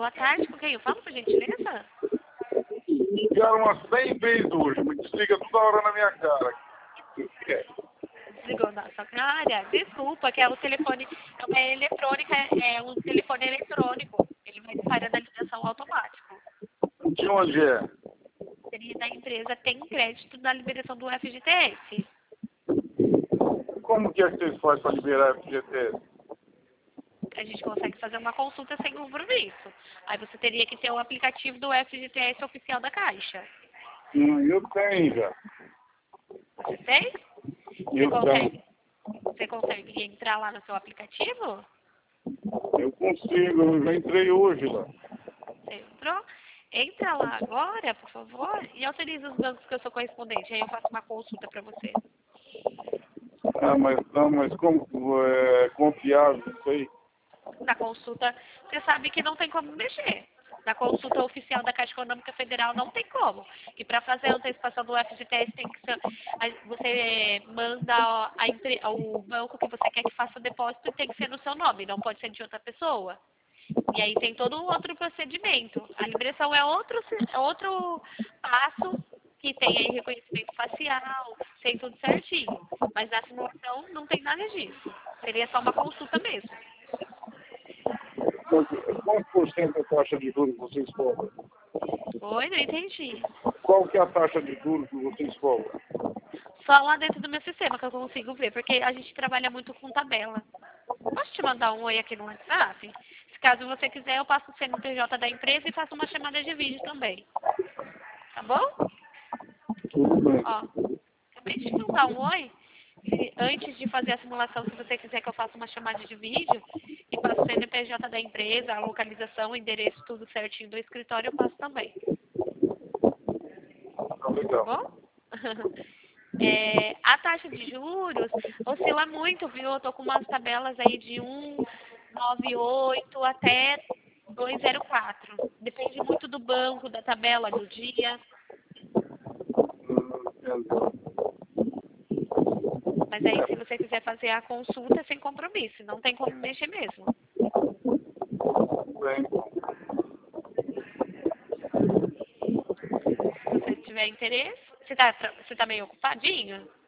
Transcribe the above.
boa tarde, com quem eu falo, por gentileza? Ligaram umas 100 vezes hoje, me desliga toda hora na minha cara. Desligou na sua cara? Desculpa, que é o telefone, é uma eletrônica, é um telefone eletrônico. Ele vai disparando a ligação automático. De onde é? Seria da empresa tem crédito na liberação do FGTS. Como que é que vocês fazem para liberar o FGTS? A gente consegue fazer uma consulta sem compromisso. Aí você teria que ter o aplicativo do FGTS oficial da Caixa. Eu tenho já. Você tem? Você consegue entrar lá no seu aplicativo? Eu consigo, eu já entrei hoje lá. Você entrou? Entra lá agora, por favor, e autoriza os bancos que eu sou correspondente. Aí eu faço uma consulta para você. Mas como é confiável isso aí? Na consulta, você sabe que não tem como mexer. Na consulta oficial da Caixa Econômica Federal não tem como. E para fazer a antecipação do FGTS tem que ser, você manda o banco que você quer que faça o depósito e tem que ser no seu nome, não pode ser de outra pessoa. E aí tem todo um outro procedimento. A liberação é outro passo que tem aí reconhecimento facial, tem tudo certinho. Mas na simulação não tem nada disso. Seria só uma consulta mesmo. Quanto por cento é a taxa de juros que vocês cobram? Oi, não entendi. Qual que é a taxa de juros que vocês cobram? Só lá dentro do meu sistema que eu consigo ver, porque a gente trabalha muito com tabela. Posso te mandar um oi aqui no WhatsApp? Se caso você quiser, eu passo o CNPJ da empresa e faço uma chamada de vídeo também. Tá bom? Tudo bem. Ó, acabei de te mandar um oi. Antes de fazer a simulação, se você quiser que eu faça uma chamada de vídeo e passo o CNPJ da empresa, a localização, o endereço, tudo certinho do escritório, eu passo também. Tá Legal. bom? A taxa de juros oscila muito, viu? Eu tô com umas tabelas aí de 1,98 até 2,04. Depende muito do banco, da tabela, do dia. Mas aí, se você quiser fazer a consulta, é sem compromisso. Não tem como mexer mesmo. Bem. Se você tiver interesse. Você tá meio ocupadinho?